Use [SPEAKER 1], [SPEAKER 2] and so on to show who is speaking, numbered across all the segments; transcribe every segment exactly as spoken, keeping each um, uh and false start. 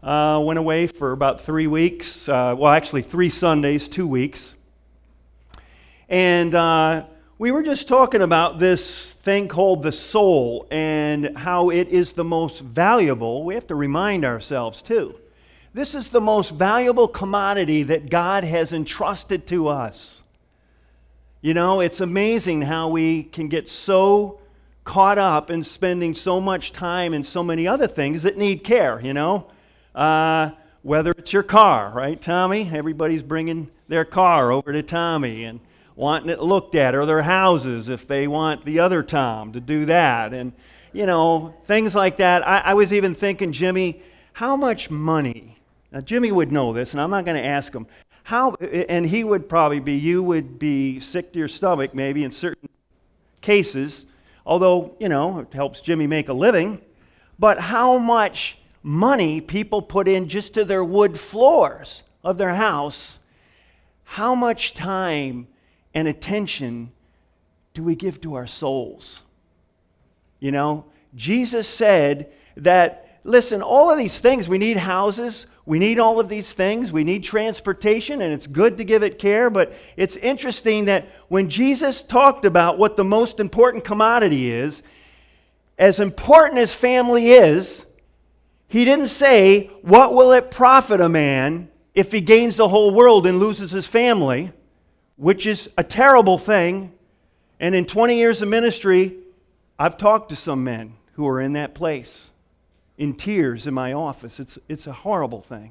[SPEAKER 1] Uh, went away for about three weeks. Uh, well, actually, three Sundays, two weeks. And uh, we were just talking about this thing called the soul and how it is the most valuable. We have to remind ourselves, too. This is the most valuable commodity that God has entrusted to us. You know, it's amazing how we can get so caught up in spending so much time in so many other things that need care, you know. Uh, whether it's your car, right, Tommy? Everybody's bringing their car over to Tommy and wanting it looked at, or their houses if they want the other Tom to do that. And, you know, things like that. I, I was even thinking, Jimmy, how much money... Now, Jimmy would know this, and I'm not going to ask him. How, and he would probably be, you would be sick to your stomach maybe in certain cases, although, you know, it helps Jimmy make a living. But how much money people put in just to their wood floors of their house, how much time and attention do we give to our souls? You know, Jesus said that, listen, all of these things, we need houses, we need all of these things, we need transportation, and it's good to give it care, but it's interesting that when Jesus talked about what the most important commodity is, as important as family is, he didn't say, what will it profit a man if he gains the whole world and loses his family, which is a terrible thing. And in twenty years of ministry, I've talked to some men who are in that place, in tears in my office. It's, it's a horrible thing.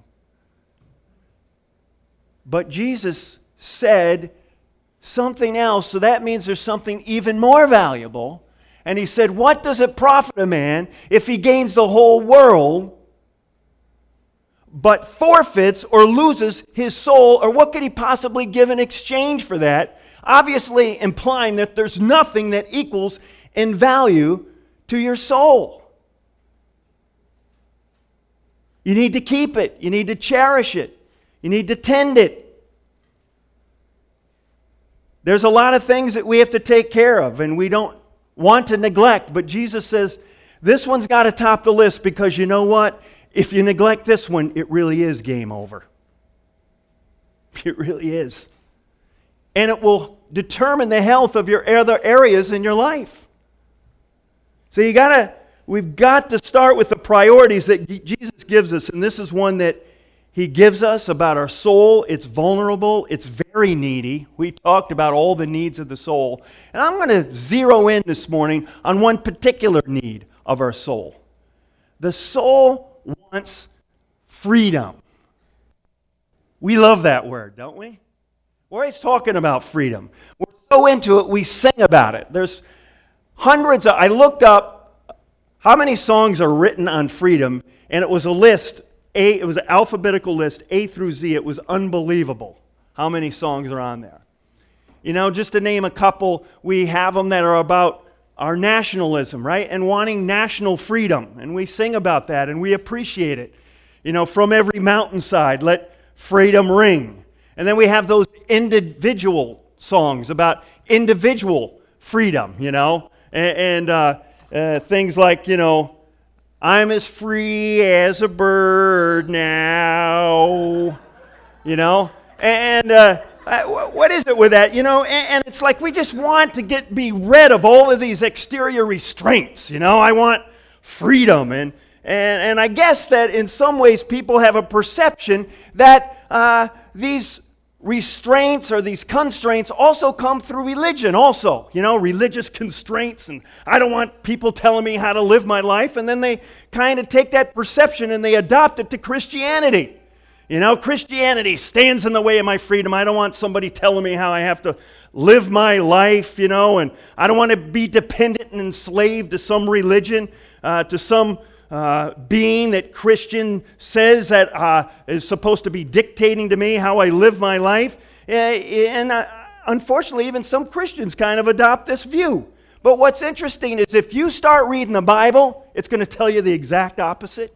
[SPEAKER 1] But Jesus said something else, so that means there's something even more valuable. And he said, what does it profit a man if he gains the whole world, but forfeits or loses his soul? Or what could he possibly give in exchange for that? Obviously implying that there's nothing that equals in value to your soul. You need to keep it. You need to cherish it. You need to tend it. There's a lot of things that we have to take care of and we don't want to neglect. But Jesus says, this one's got to top the list because you know what? If you neglect this one, it really is game over. It really is. And it will determine the health of your other areas in your life. So you got to... We've got to start with the priorities that Jesus gives us, and this is one that He gives us about our soul. It's vulnerable. It's very needy. We talked about all the needs of the soul, and I'm going to zero in this morning on one particular need of our soul. The soul wants freedom. We love that word, don't we? We're always talking about freedom. We're so into it, we sing about it. There's hundreds of, I looked up how many songs are written on freedom, and it was a list, A, it was an alphabetical list, A through Z. It was unbelievable how many songs are on there. You know, just to name a couple, we have them that are about our nationalism, right? And wanting national freedom, and we sing about that, and we appreciate it. You know, from every mountainside, let freedom ring. And then we have those individual songs about individual freedom, you know, and, and uh, Uh, things like, you know, I'm as free as a bird now, you know, and uh, what is it with that, you know, and, and it's like we just want to get be rid of all of these exterior restraints, you know, I want freedom, and, and, and I guess that in some ways people have a perception that uh, these restraints or these constraints also come through religion also, you know, religious constraints, and I don't want people telling me how to live my life, and then they kind of take that perception and they adopt it to Christianity. You know, Christianity stands in the way of my freedom. I don't want somebody telling me how I have to live my life, you know, and I don't want to be dependent and enslaved to some religion, uh, to some Uh, being that Christian says that uh, is supposed to be dictating to me how I live my life. Uh, and uh, unfortunately, even some Christians kind of adopt this view. But what's interesting is if you start reading the Bible, it's going to tell you the exact opposite.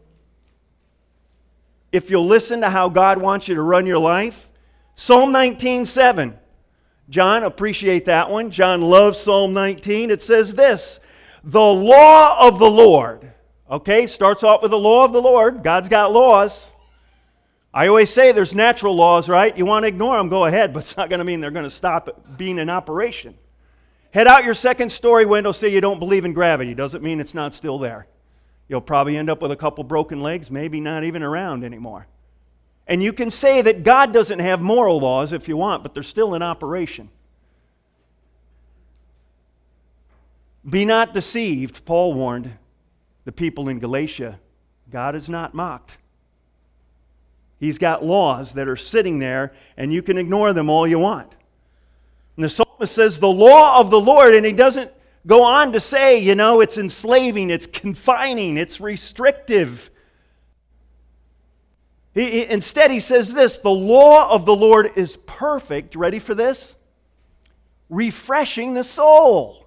[SPEAKER 1] If you'll listen to how God wants you to run your life. Psalm nineteen seven. John, appreciate that one. John loves Psalm nineteen. It says this, the law of the Lord. Okay, starts off with the law of the Lord. God's got laws. I always say there's natural laws, right? You want to ignore them, go ahead, but it's not going to mean they're going to stop being in operation. Head out your second story window, say you don't believe in gravity. Doesn't mean it's not still there. You'll probably end up with a couple broken legs, maybe not even around anymore. And you can say that God doesn't have moral laws if you want, but they're still in operation. Be not deceived, Paul warned the people in Galatia. God is not mocked. He's got laws that are sitting there, and you can ignore them all you want. And the psalmist says, the law of the Lord, and he doesn't go on to say, you know, it's enslaving, it's confining, it's restrictive. He, he, instead, he says this, the law of the Lord is perfect, ready for this? Refreshing the soul.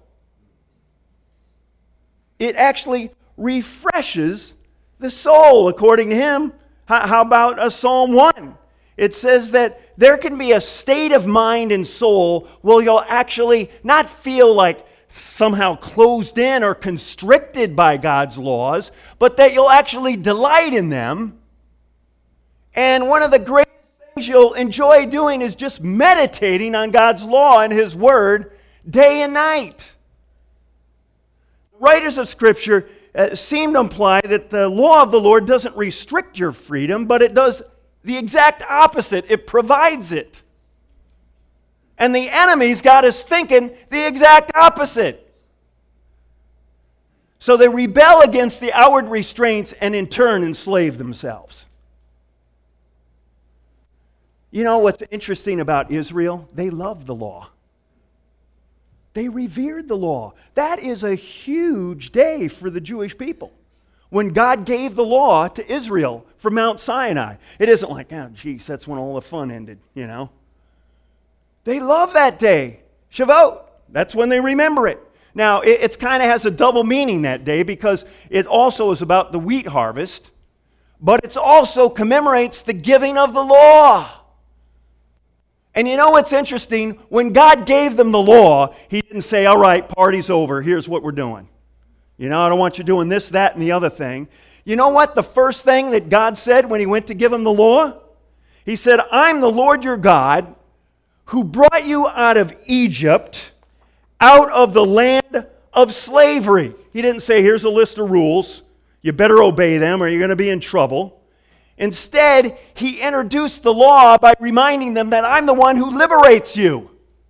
[SPEAKER 1] It actually refreshes the soul, according to him. How, how about uh, Psalm one? It says that there can be a state of mind and soul where you'll actually not feel like somehow closed in or constricted by God's laws, but that you'll actually delight in them. And one of the greatest things you'll enjoy doing is just meditating on God's law and His Word day and night. Writers of Scripture uh, seem to imply that the law of the Lord doesn't restrict your freedom, but it does the exact opposite. It provides it. And the enemy's got us thinking the exact opposite. So they rebel against the outward restraints and in turn enslave themselves. You know what's interesting about Israel? They loved the law. They revered the law. That is a huge day for the Jewish people. When God gave the law to Israel from Mount Sinai. It isn't like, oh, geez, that's when all the fun ended, you know. They love that day. Shavuot. That's when they remember it. Now, it it's kind of has a double meaning that day because it also is about the wheat harvest, but it also commemorates the giving of the law. And you know what's interesting? When God gave them the law, He didn't say, all right, party's over, here's what we're doing. You know, I don't want you doing this, that, and the other thing. You know what the first thing that God said when He went to give them the law? He said, I'm the Lord your God who brought you out of Egypt, out of the land of slavery. He didn't say, here's a list of rules. You better obey them or you're going to be in trouble. Instead, He introduced the law by reminding them that I'm the one who liberates you.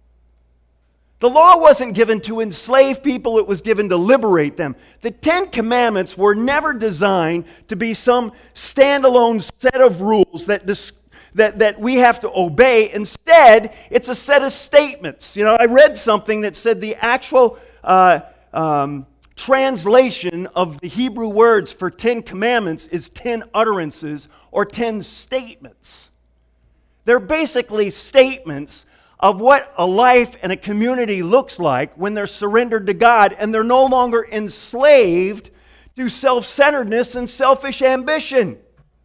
[SPEAKER 1] The law wasn't given to enslave people, it was given to liberate them. The Ten Commandments were never designed to be some standalone set of rules that, that, that we have to obey. Instead, it's a set of statements. You know, I read something that said the actual uh, um, translation of the Hebrew words for Ten Commandments is ten utterances or ten statements. They're basically statements of what a life and a community looks like when they're surrendered to God and they're no longer enslaved to self-centeredness and selfish ambition.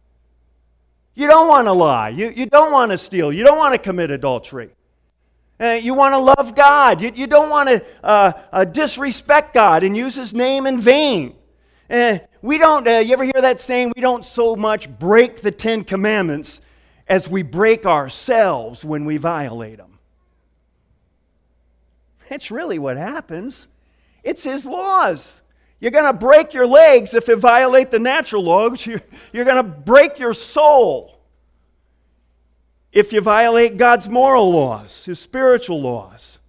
[SPEAKER 1] You don't want to lie. You, you don't want to steal. You don't want to commit adultery. Uh, you want to love God. You, you don't want to uh, uh, disrespect God and use His name in vain. Uh, we don't, uh, you ever hear that saying, we don't so much break the Ten Commandments as we break ourselves when we violate them. It's really what happens. It's His laws. You're going to break your legs if you violate the natural laws. You're, you're going to break your soul if you violate God's moral laws, His spiritual laws.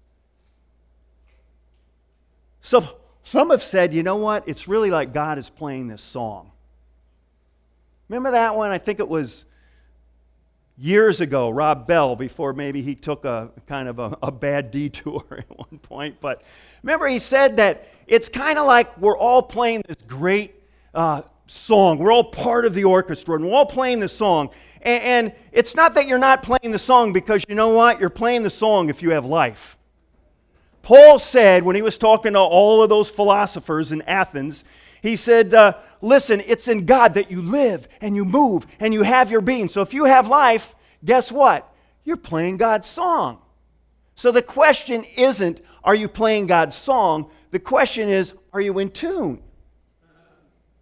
[SPEAKER 1] So some have said, you know what? It's really like God is playing this song. Remember that one? I think it was years ago, Rob Bell, before maybe he took a kind of a, a bad detour at one point. But remember he said that it's kind of like we're all playing this great uh, song. We're all part of the orchestra, and we're all playing this song. And, and it's not that you're not playing the song because you know what? You're playing the song if you have life. Paul said when he was talking to all of those philosophers in Athens, he said, uh, listen, it's in God that you live and you move and you have your being. So if you have life, guess what? You're playing God's song. So the question isn't, are you playing God's song? The question is, are you in tune?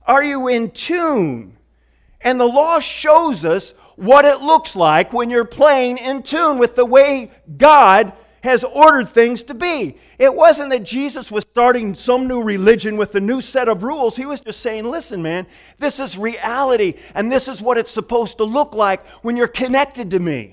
[SPEAKER 1] Are you in tune? And the law shows us what it looks like when you're playing in tune with the way God has ordered things to be. It wasn't that Jesus was starting some new religion with a new set of rules. He was just saying, listen, man, this is reality, and this is what it's supposed to look like when you're connected to me.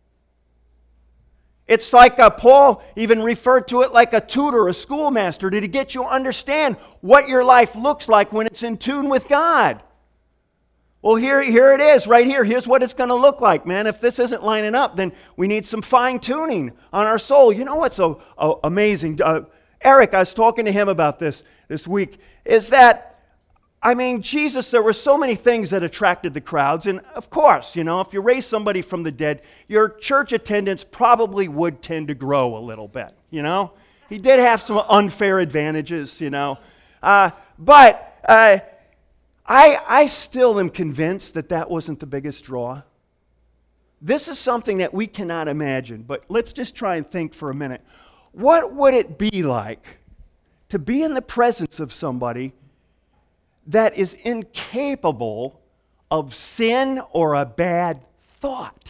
[SPEAKER 1] It's like uh, Paul even referred to it like a tutor, a schoolmaster, to get you to understand what your life looks like when it's in tune with God. Well, here, here it is, right here. Here's what it's going to look like, man. If this isn't lining up, then we need some fine-tuning on our soul. You know what's so oh, amazing? Uh, Eric, I was talking to him about this this week, is that, I mean, Jesus, there were so many things that attracted the crowds. And, of course, you know, if you raise somebody from the dead, your church attendance probably would tend to grow a little bit, you know. He did have some unfair advantages, you know. Uh, but... Uh, I, I still am convinced that that wasn't the biggest draw. This is something that we cannot imagine, but let's just try and think for a minute. What would it be like to be in the presence of somebody that is incapable of sin or a bad thought?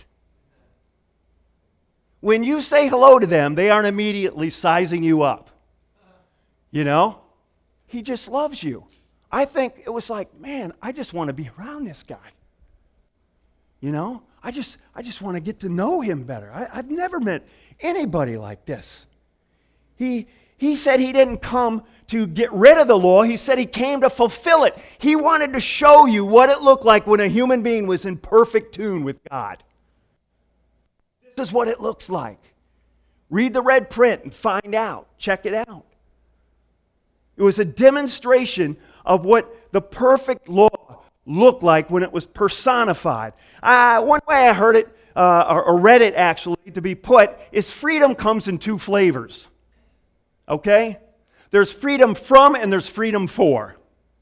[SPEAKER 1] When you say hello to them, they aren't immediately sizing you up. You know? He just loves you. I think it was like, man, I just want to be around this guy. You know, I just I just want to get to know him better. I, I've never met anybody like this. He, he said he didn't come to get rid of the law. He said he came to fulfill it. He wanted to show you what it looked like when a human being was in perfect tune with God. This is what it looks like. Read the red print and find out. Check it out. It was a demonstration of what the perfect law looked like when it was personified. Uh, one way I heard it, uh, or, or read it actually, to be put, is freedom comes in two flavors. Okay? There's freedom from and there's freedom for.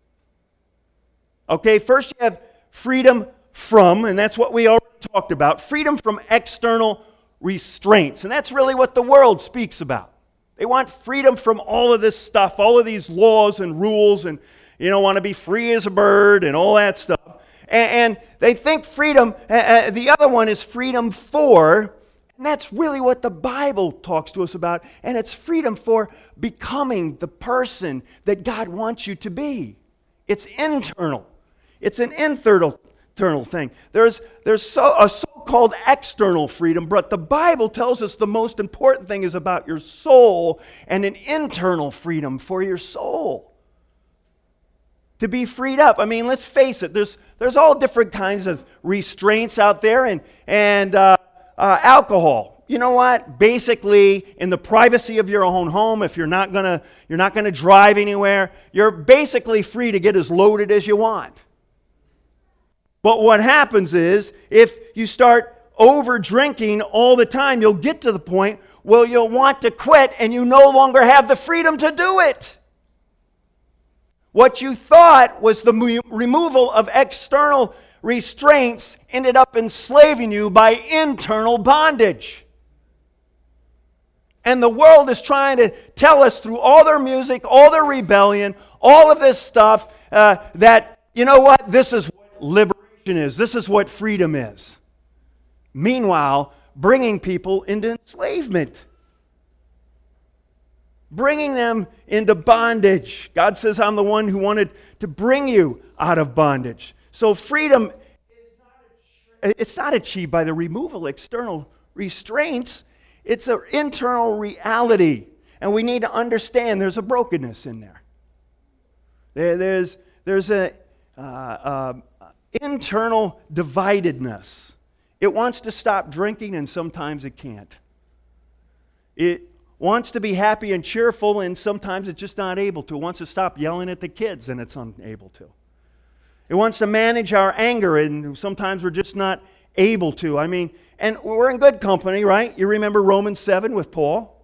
[SPEAKER 1] Okay, first you have freedom from, and that's what we already talked about. Freedom from external restraints. And that's really what the world speaks about. They want freedom from all of this stuff, all of these laws and rules, and you know, want to be free as a bird and all that stuff. And, and they think freedom, uh, uh, the other one is freedom for, and that's really what the Bible talks to us about. And it's freedom for becoming the person that God wants you to be. It's internal. It's an internal, internal thing. There's, there's so, a so-called external freedom, but the Bible tells us the most important thing is about your soul and an internal freedom for your soul. To be freed up. I mean, let's face it, there's there's all different kinds of restraints out there, and, and uh, uh, alcohol. You know what? Basically, in the privacy of your own home, if you're not gonna you're not gonna drive anywhere, you're basically free to get as loaded as you want. But what happens is, if you start over drinking all the time, you'll get to the point where you'll want to quit, and you no longer have the freedom to do it. What you thought was the mo- removal of external restraints ended up enslaving you by internal bondage. And the world is trying to tell us through all their music, all their rebellion, all of this stuff, uh, that, you know what, this is what liberation is. This is what freedom is. Meanwhile, bringing people into enslavement. Bringing them into bondage. God says, I'm the one who wanted to bring you out of bondage. So freedom, it's not achieved by the removal of external restraints. It's an internal reality. And we need to understand there's a brokenness in there. there there's there's a uh, uh, internal dividedness. It wants to stop drinking, and sometimes it can't. It wants to be happy and cheerful, and sometimes it's just not able to. It wants to stop yelling at the kids, and it's unable to. It wants to manage our anger, and sometimes we're just not able to. I mean, and we're in good company, right? You remember Romans seven with Paul?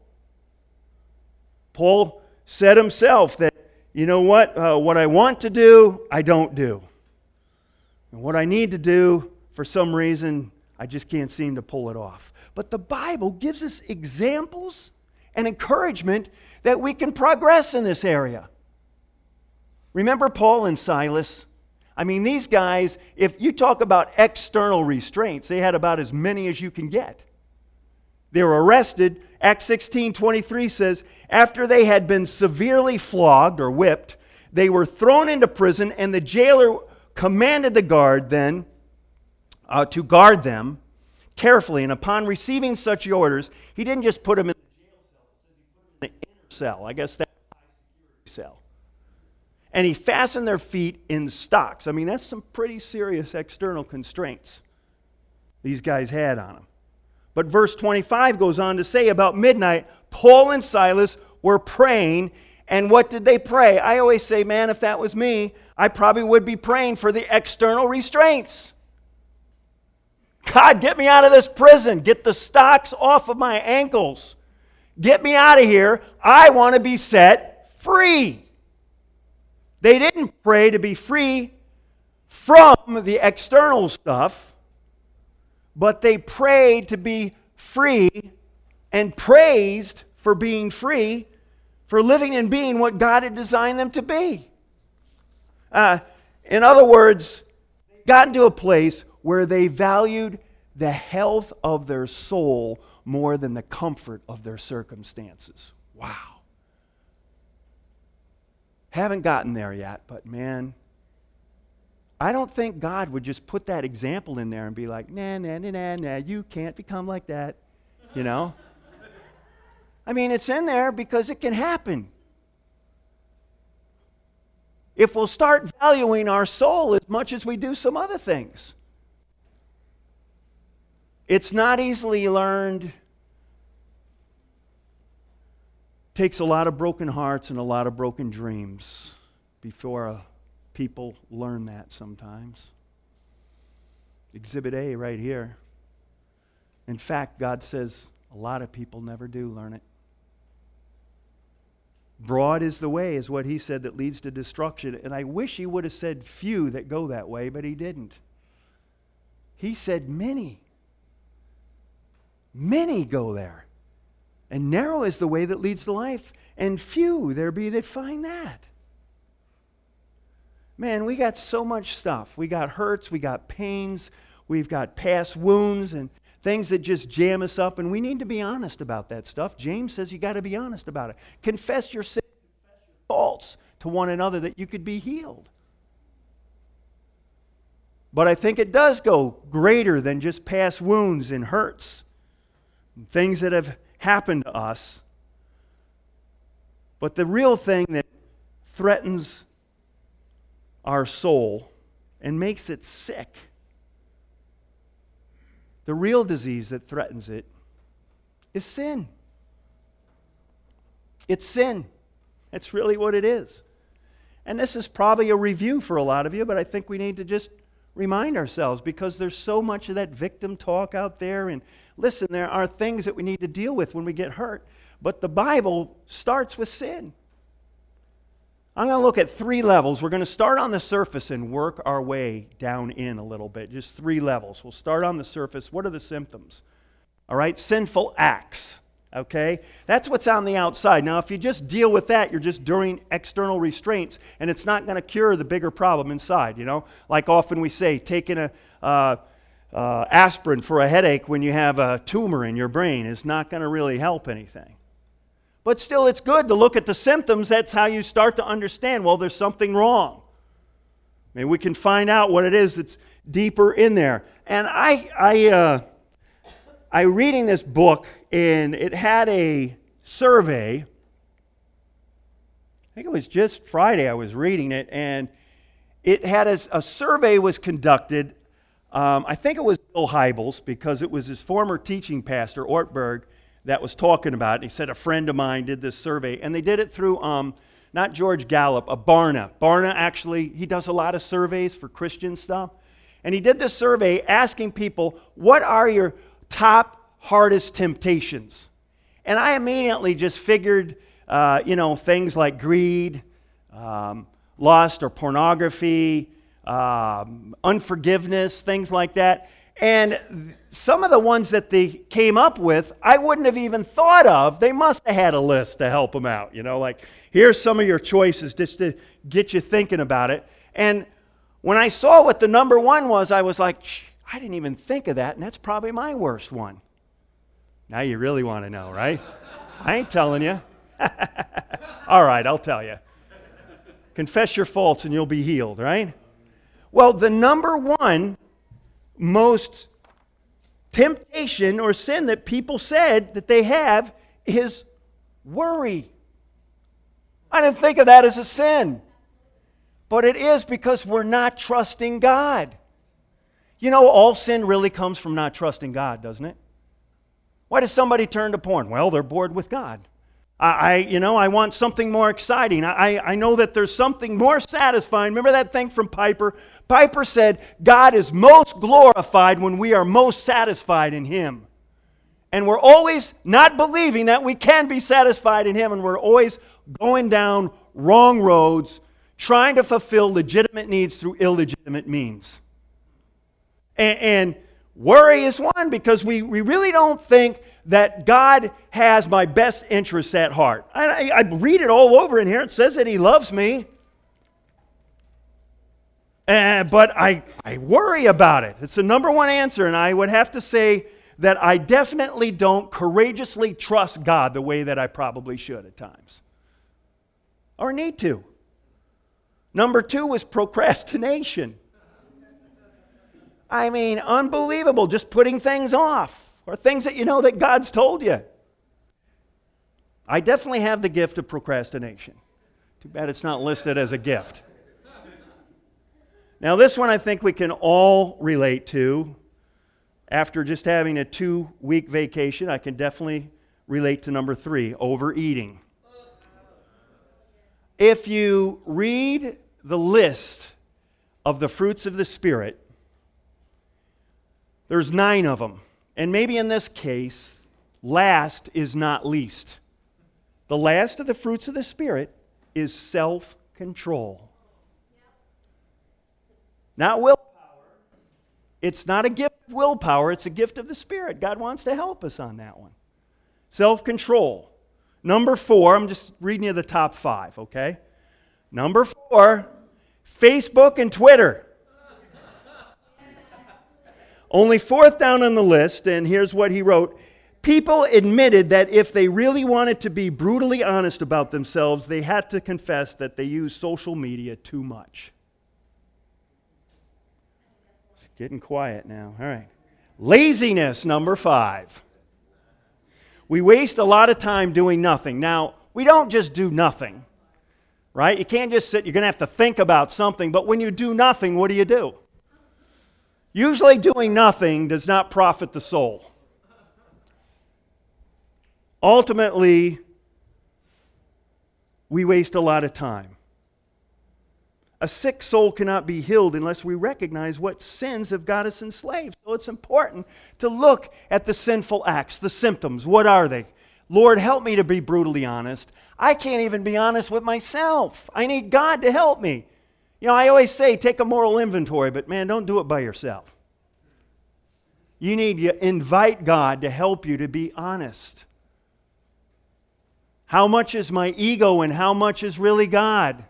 [SPEAKER 1] Paul said himself that, you know what? Uh, what I want to do, I don't do. And what I need to do, for some reason, I just can't seem to pull it off. But the Bible gives us examples and encouragement that we can progress in this area. Remember Paul and Silas? I mean, these guys, if you talk about external restraints, they had about as many as you can get. They were arrested. Acts sixteen twenty-three says, after they had been severely flogged or whipped, they were thrown into prison, and the jailer commanded the guard then uh, to guard them carefully. And upon receiving such orders, he didn't just put them in the jail cell, he put them in the inner cell. I guess that's a high security cell. And he fastened their feet in stocks. I mean, that's some pretty serious external constraints these guys had on them. But verse twenty-five goes on to say, about midnight, Paul and Silas were praying. And what did they pray? I always say, man, if that was me, I probably would be praying for the external restraints. God, get me out of this prison. Get the stocks off of my ankles. Get me out of here. I want to be set free. They didn't pray to be free from the external stuff, but they prayed to be free and praised for being free, for living and being what God had designed them to be. Uh, in other words, they got into a place where they valued the health of their soul more than the comfort of their circumstances. Wow. Haven't gotten there yet, but man, I don't think God would just put that example in there and be like, nah, nah, nah, nah, nah, you can't become like that, you know? I mean, it's in there because it can happen. If we'll start valuing our soul as much as we do some other things. It's not easily learned. Takes a lot of broken hearts and a lot of broken dreams before uh, people learn that sometimes. Exhibit A right here. In fact, God says a lot of people never do learn it. Broad is the way, is what he said, that leads to destruction. And I wish he would have said few that go that way, but he didn't. He said many. Many go there. And narrow is the way that leads to life, and few there be that find that. Man, we got so much stuff. We got hurts, we got pains, we've got past wounds and things that just jam us up, and we need to be honest about that stuff. James says you got to be honest about it. Confess your sins, confess your faults to one another that you could be healed. But I think it does go greater than just past wounds and hurts and things that have happened to us. But the real thing that threatens our soul and makes it sick, the real disease that threatens it, is sin. It's sin. That's really what it is. And this is probably a review for a lot of you, but I think we need to just remind ourselves, because there's so much of that victim talk out there. And listen, there are things that we need to deal with when we get hurt. But the Bible starts with sin. I'm going to look at three levels. We're going to start on the surface and work our way down in a little bit. Just three levels. We'll start on the surface. What are the symptoms? All right, sinful acts. Okay? That's what's on the outside. Now, if you just deal with that, you're just doing external restraints, and it's not going to cure the bigger problem inside, you know? Like often we say, taking a uh, uh, aspirin for a headache when you have a tumor in your brain is not going to really help anything. But still, it's good to look at the symptoms. That's how you start to understand, well, there's something wrong. Maybe we can find out what it is that's deeper in there. And I, I, uh, I reading this book, and it had a survey. I think it was just Friday I was reading it, and it had a, a survey was conducted. Um, I think it was Bill Hybels, because it was his former teaching pastor, Ortberg, that was talking about it. He said a friend of mine did this survey, and they did it through, um, not George Gallup, a Barna. Barna actually, he does a lot of surveys for Christian stuff. And he did this survey asking people, what are your top hardest temptations? And I immediately just figured, uh, you know, things like greed, um, lust or pornography, um, unforgiveness, things like that. And some of the ones that they came up with, I wouldn't have even thought of. They must have had a list to help them out. You know, like, here's some of your choices just to get you thinking about it. And When I saw what the number one was, I was like, I didn't even think of that, and that's probably my worst one. Now you really want to know, right? I ain't telling you. All right, I'll tell you. Confess your faults and you'll be healed, right? Well, the number one most temptation or sin that people said that they have is worry. I didn't think of that as a sin. But it is because we're not trusting God. You know, all sin really comes from not trusting God, doesn't it? Why does somebody turn to porn? Well, they're bored with God. I, I you know, I want something more exciting. I, I know that there's something more satisfying. Remember that thing from Piper? Piper said, God is most glorified when we are most satisfied in Him. And we're always not believing that we can be satisfied in Him, and we're always going down wrong roads, trying to fulfill legitimate needs through illegitimate means. And, and worry is one because we, we really don't think that God has my best interests at heart. I, I, I read it all over in here. It says that He loves me. Uh, but I, I worry about it. It's the number one answer, and I would have to say that I definitely don't courageously trust God the way that I probably should at times. Or need to. Number two was procrastination. I mean, unbelievable, just putting things off, or things that you know that God's told you. I definitely have the gift of procrastination. Too bad it's not listed as a gift. Now, this one I think we can all relate to. After just having a two-week vacation, I can definitely relate to number three, overeating. If you read the list of the fruits of the Spirit, there's nine of them. And maybe in this case, last is not least. The last of the fruits of the Spirit is self-control. Not willpower. It's not a gift of willpower, it's a gift of the Spirit. God wants to help us on that one. Self-control. Number four, I'm just reading you the top five, okay? Number four, Facebook and Twitter. Only fourth down on the list, and here's what he wrote. People admitted that if they really wanted to be brutally honest about themselves, they had to confess that they use social media too much. It's getting quiet now. All right. Laziness, number five. We waste a lot of time doing nothing. Now, we don't just do nothing, right? You can't just sit, you're going to have to think about something, but when you do nothing, what do you do? Usually doing nothing does not profit the soul. Ultimately, we waste a lot of time. A sick soul cannot be healed unless we recognize what sins have got us enslaved. So it's important to look at the sinful acts, the symptoms. What are they? Lord, help me to be brutally honest. I can't even be honest with myself. I need God to help me. You know, I always say take a moral inventory, but man, don't do it by yourself. You need to invite God to help you to be honest. How much is my ego and how much is really God?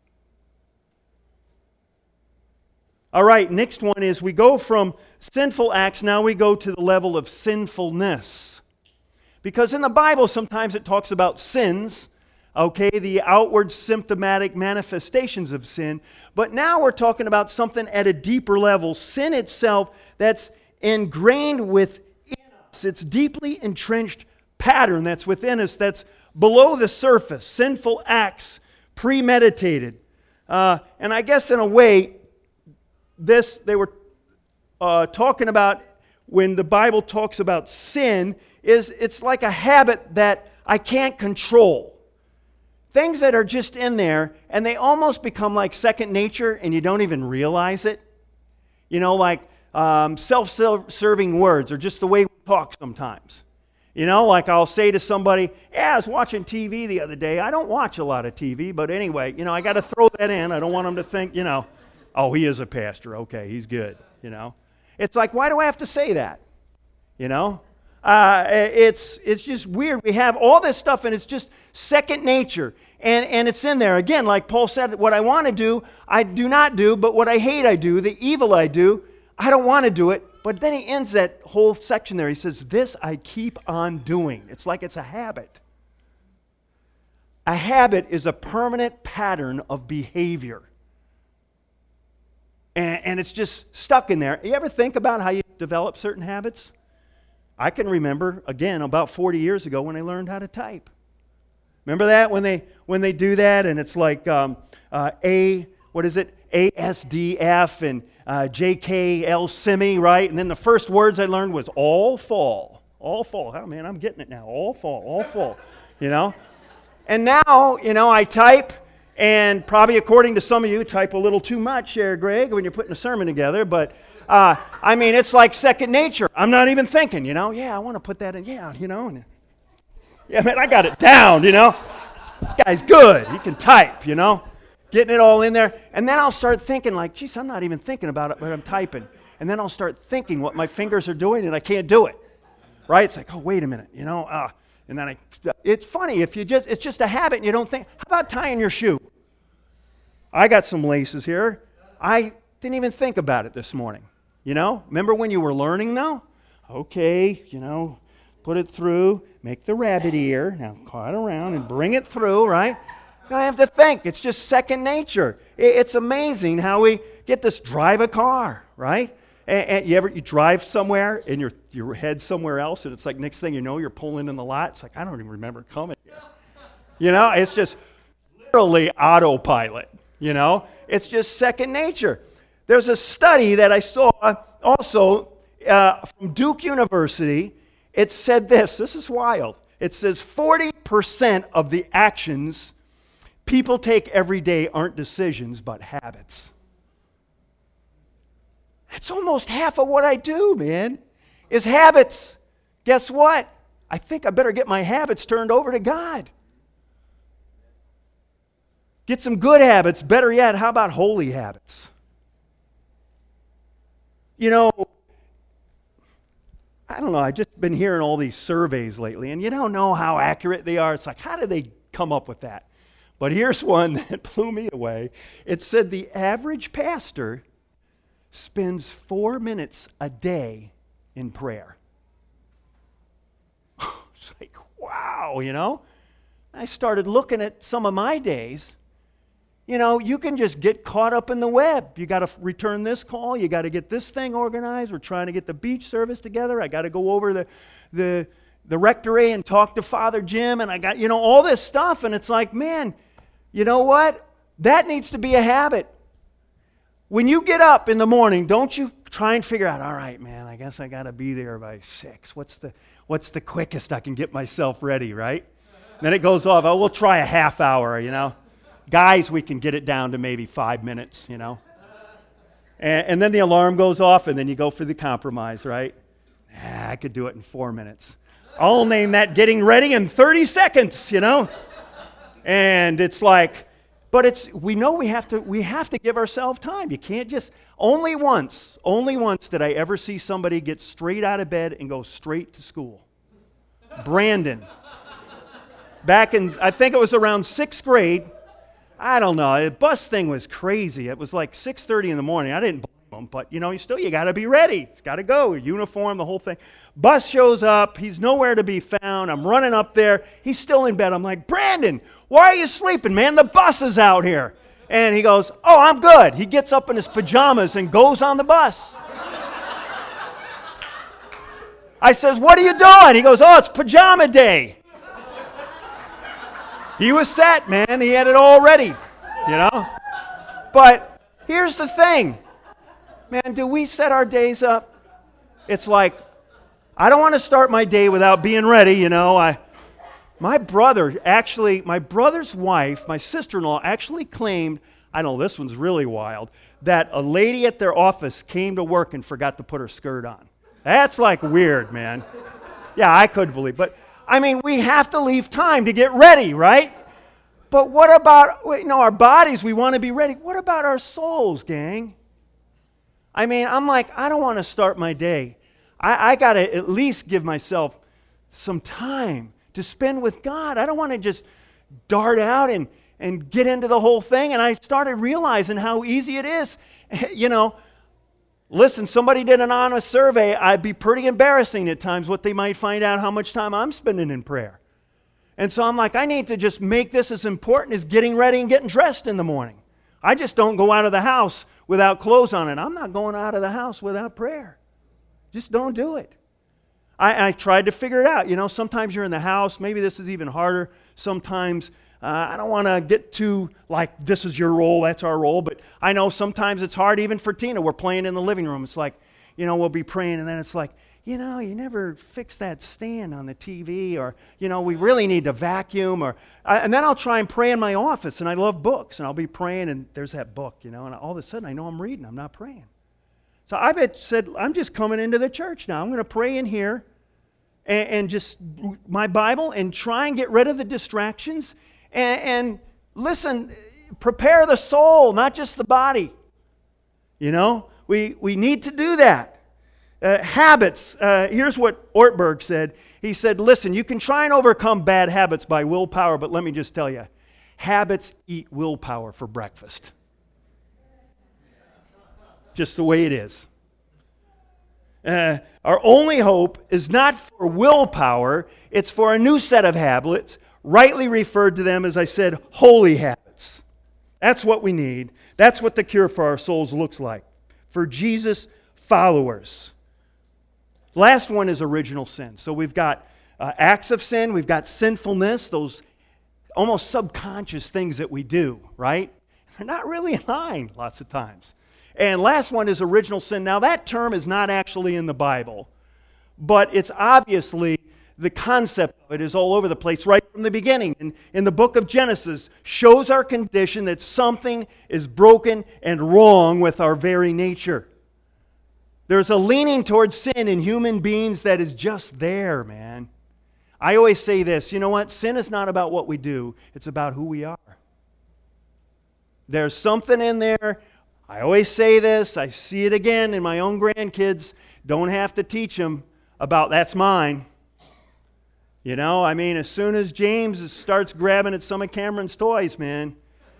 [SPEAKER 1] All right, next one is we go from sinful acts, now we go to the level of sinfulness. Because in the Bible, sometimes it talks about sins, okay, the outward symptomatic manifestations of sin. But now we're talking about something at a deeper level, sin itself that's ingrained within us. It's deeply entrenched pattern that's within us, that's below the surface, sinful acts, premeditated. Uh, and I guess in a way, this, they were uh, talking about when the Bible talks about sin, is it's like a habit that I can't control. Things that are just in there, and they almost become like second nature, and you don't even realize it. You know, like um, self-serving words, or just the way we talk sometimes. You know, like I'll say to somebody, yeah, I was watching T V the other day. I don't watch a lot of T V, but anyway, you know, I got to throw that in. I don't want them to think, you know, oh, he is a pastor. Okay, he's good, you know. It's like, why do I have to say that? You know? Uh, it's, it's just weird. We have all this stuff, and it's just second nature. And, and it's in there. Again, like Paul said, what I want to do, I do not do, but what I hate, I do. The evil I do, I don't want to do it. But then he ends that whole section there. He says, this I keep on doing. It's like it's a habit. A habit is a permanent pattern of behavior. And, and it's just stuck in there. You ever think about how you develop certain habits? I can remember, again, about forty years ago when I learned how to type. Remember that? When they when they do that, and it's like um, uh, A, what is it? A S D F and uh, J K L semi, right? And then the first words I learned was all fall. All fall. Oh, man, I'm getting it now. All fall, all fall, you know? And now, you know, I type, and probably according to some of you, type a little too much here, Greg, when you're putting a sermon together, but... Uh, I mean, it's like second nature. I'm not even thinking, you know. Yeah, I want to put that in. Yeah, you know. And, yeah, man, I got it down, you know. This guy's good. He can type, you know. Getting it all in there. And then I'll start thinking like, geez, I'm not even thinking about it, but I'm typing. And then I'll start thinking what my fingers are doing, and I can't do it. Right? It's like, oh, wait a minute, you know. Uh, and then I, it's funny. if you just, It's just a habit, and you don't think. How about tying your shoe? I got some laces here. I didn't even think about it this morning. You know, remember when you were learning now? Okay, you know, put it through, make the rabbit ear, now cut around and bring it through, right? You don't have to think. It's just second nature. It's amazing how we get this drive a car, right? And, and you ever you drive somewhere and your your head's somewhere else, and it's like next thing you know, you're pulling in the lot. It's like, I don't even remember coming here. You know, it's just literally autopilot, you know? It's just second nature. There's a study that I saw also uh, from Duke University. It said this. This is wild. It says forty percent of the actions people take every day aren't decisions but habits. That's almost half of what I do, man, is habits. Guess what? I think I better get my habits turned over to God. Get some good habits. Better yet, how about holy habits? You know, I don't know, I've just been hearing all these surveys lately, and you don't know how accurate they are. It's like, how did they come up with that? But here's one that blew me away. It said the average pastor spends four minutes a day in prayer. It's like, wow, you know? I started looking at some of my days. You know, you can just get caught up in the web. You got to return this call. You got to get this thing organized. We're trying to get the beach service together. I got to go over the, the, the rectory and talk to Father Jim. And I got, you know, all this stuff. And it's like, man, you know what? That needs to be a habit. When you get up in the morning, don't you try and figure out, all right, man, I guess I got to be there by six. What's the, what's the quickest I can get myself ready, right? Then it goes off. Oh, we'll try a half hour, you know. Guys, we can get it down to maybe five minutes, you know. And, and then the alarm goes off, and then you go for the compromise, right? Ah, I could do it in four minutes. I'll name that getting ready in thirty seconds, you know. And it's like, but it's we know we have to we have to give ourselves time. You can't just only once, only once did I ever see somebody get straight out of bed and go straight to school. Brandon. Back in, I think it was around sixth grade. I don't know. The bus thing was crazy. It was like six thirty in the morning. I didn't blame him, but you know, you still, you got to be ready. It's got to go. Uniform, the whole thing. Bus shows up. He's nowhere to be found. I'm running up there. He's still in bed. I'm like, Brandon, why are you sleeping, man? The bus is out here. And he goes, oh, I'm good. He gets up in his pajamas and goes on the bus. I says, what are you doing? He goes, oh, it's pajama day. He was set, man. He had it all ready, you know. But here's the thing. Man, do we set our days up? It's like, I don't want to start my day without being ready, you know. I, my brother actually, my brother's wife, my sister-in-law, actually claimed, I know this one's really wild, that a lady at their office came to work and forgot to put her skirt on. That's like weird, man. Yeah, I couldn't believe. But I mean, we have to leave time to get ready, right? But what about, you know, our bodies? We want to be ready. What about our souls, gang? I mean, I'm like, I don't want to start my day. I, I got to at least give myself some time to spend with God. I don't want to just dart out and, and get into the whole thing. And I started realizing how easy it is. You know, listen, somebody did an honest survey. I'd be pretty embarrassing at times what they might find out how much time I'm spending in prayer. And so I'm like, I need to just make this as important as getting ready and getting dressed in the morning. I just don't go out of the house without clothes on it. I'm not going out of the house without prayer. Just don't do it. I, I tried to figure it out. You know, sometimes you're in the house. Maybe this is even harder. Sometimes uh, I don't want to get too like, this is your role, that's our role. But I know sometimes it's hard even for Tina. We're playing in the living room. It's like, you know, we'll be praying and then it's like, you know, you never fix that stand on the T V, or, you know, we really need to vacuum, or, I, and then I'll try and pray in my office, and I love books, and I'll be praying, and there's that book, you know, and all of a sudden I know I'm reading, I'm not praying. So I bet said, I'm just coming into the church now. I'm going to pray in here, and, and just my Bible, and try and get rid of the distractions, and, and listen, prepare the soul, not just the body. You know, we, we need to do that. Uh, habits, uh, here's what Ortberg said. He said, listen, you can try and overcome bad habits by willpower, but let me just tell you, habits eat willpower for breakfast. Just the way it is. Uh, our only hope is not for willpower, it's for a new set of habits, rightly referred to them, as I said, holy habits. That's what we need. That's what the cure for our souls looks like. For Jesus followers. Last one is original sin. So we've got uh, acts of sin, we've got sinfulness, those almost subconscious things that we do, right? They're not really in line lots of times. And last one is original sin. Now that term is not actually in the Bible, but it's obviously the concept of it is all over the place right from the beginning. And in the book of Genesis shows our condition that something is broken and wrong with our very nature. There's a leaning towards sin in human beings that is just there, man. I always say this, you know what? Sin is not about what we do. It's about who we are. There's something in there. I always say this. I see it again in my own grandkids. Don't have to teach them about that's mine. You know, I mean, as soon as James starts grabbing at some of Cameron's toys, man.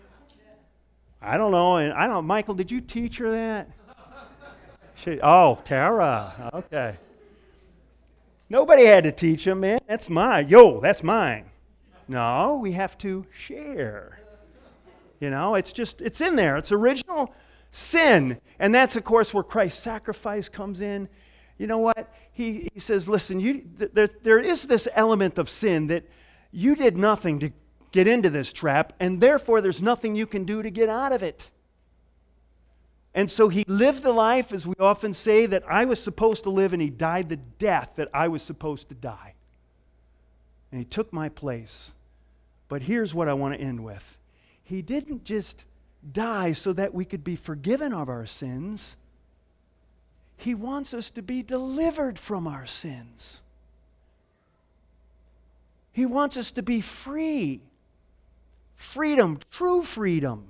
[SPEAKER 1] I don't know. And I don't know, Michael, did you teach her that? She, oh, Tara. Okay. Nobody had to teach him, man. That's mine. Yo, that's mine. No, we have to share. You know, it's just, it's in there. It's original sin. And that's, of course, where Christ's sacrifice comes in. You know what? He, he says, listen, you, there, there is this element of sin that you did nothing to get into this trap, and therefore there's nothing you can do to get out of it. And so he lived the life, as we often say, that I was supposed to live, and he died the death that I was supposed to die. And he took my place. But here's what I want to end with. He didn't just die so that we could be forgiven of our sins. He wants us to be delivered from our sins. He wants us to be free. Freedom, true freedom.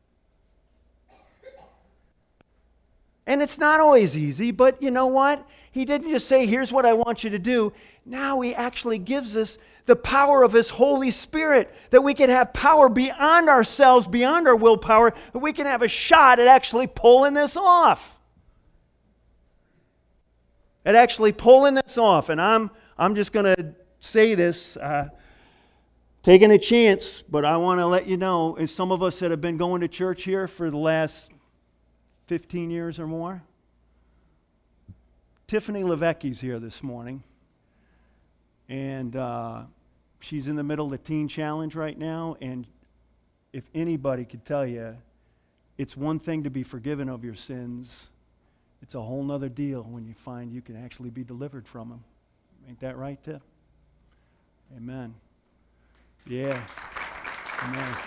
[SPEAKER 1] And it's not always easy, but you know what? He didn't just say, here's what I want you to do. Now he actually gives us the power of his Holy Spirit, that we can have power beyond ourselves, beyond our willpower, that we can have a shot at actually pulling this off. At actually pulling this off. And I'm, I'm just going to say this, uh, taking a chance, but I want to let you know, as some of us that have been going to church here for the last fifteen years or more. Tiffany Levecki's here this morning. And uh, she's in the middle of the Teen Challenge right now. And if anybody could tell you, it's one thing to be forgiven of your sins. It's a whole nother deal when you find you can actually be delivered from them. Ain't that right, Tiff? Amen. Yeah. Amen.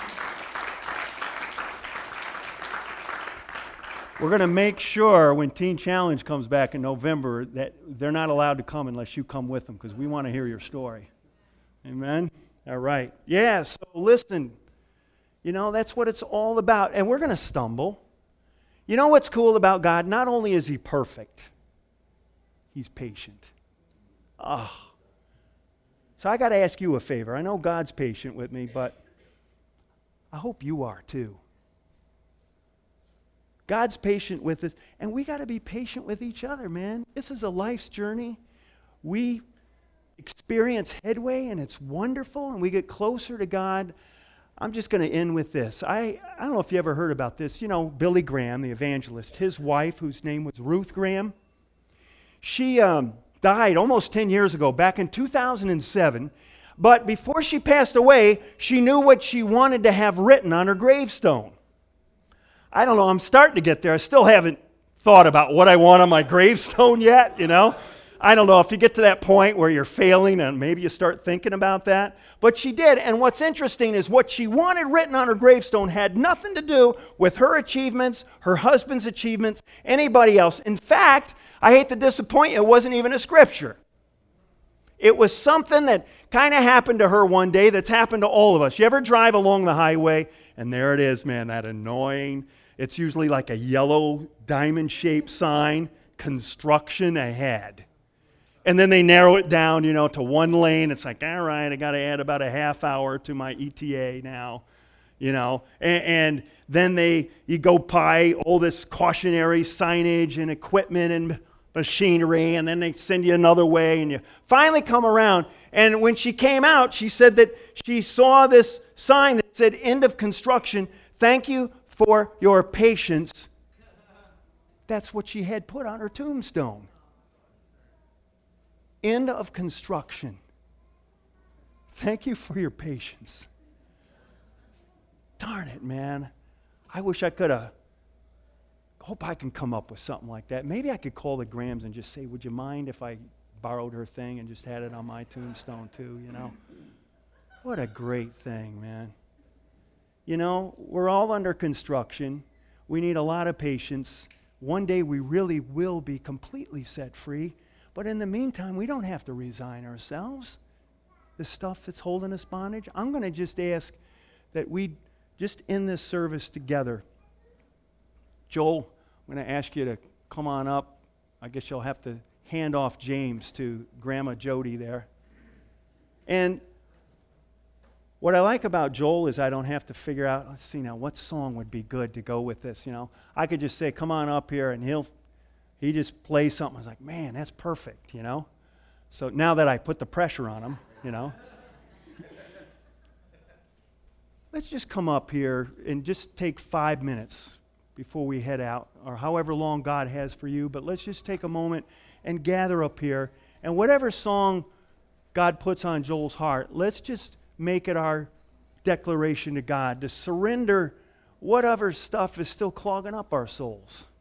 [SPEAKER 1] We're going to make sure when Teen Challenge comes back in November that they're not allowed to come unless you come with them, because we want to hear your story. Amen? All right. Yeah, so listen. You know, that's what it's all about. And we're going to stumble. You know what's cool about God? Not only is he perfect, He's patient. Ah. Oh. So I got to ask you a favor. I know God's patient with me, but I hope you are too. God's patient with us, and we got to be patient with each other, man. This is a life's journey. We experience headway, and it's wonderful, and we get closer to God. I'm just going to end with this. I, I don't know if you ever heard about this. You know, Billy Graham, the evangelist, his wife, whose name was Ruth Graham, she um, died almost ten years ago, back in two thousand seven. But before she passed away, she knew what she wanted to have written on her gravestone. I don't know, I'm starting to get there. I still haven't thought about what I want on my gravestone yet, you know. I don't know if you get to that point where you're failing and maybe you start thinking about that. But she did, and what's interesting is what she wanted written on her gravestone had nothing to do with her achievements, her husband's achievements, anybody else. In fact, I hate to disappoint you, it wasn't even a scripture. It was something that kind of happened to her one day that's happened to all of us. You ever drive along the highway, and there it is, man, that annoying, it's usually like a yellow diamond-shaped sign, construction ahead. And then they narrow it down, you know, to one lane. It's like, all right, I got to add about a half hour to my E T A now, you know. And, and then they, you go by all this cautionary signage and equipment and machinery, and then they send you another way, and you finally come around. And when she came out, she said that she saw this sign that said, end of construction, thank you for your patience. That's what she had put on her tombstone. End of construction. Thank you for your patience. Darn it, man. I wish I could have. Hope I can come up with something like that. Maybe I could call the Grahams and just say, would you mind if I borrowed her thing and just had it on my tombstone too, you know? What a great thing, man. You know, we're all under construction. We need a lot of patience. One day we really will be completely set free. But in the meantime, we don't have to resign ourselves. The stuff that's holding us bondage. I'm going to just ask that we just end this service together. Joel, I'm going to ask you to come on up. I guess you'll have to hand off James to Grandma Jody there. And what I like about Joel is I don't have to figure out, let's see now, what song would be good to go with this, you know. I could just say, come on up here, and he'll He just plays something. I was like, man, that's perfect, you know. So now that I put the pressure on him, you know. Let's just come up here and just take five minutes before we head out, or however long God has for you. But let's just take a moment and gather up here. And whatever song God puts on Joel's heart, let's just make it our declaration to God to surrender whatever stuff is still clogging up our souls.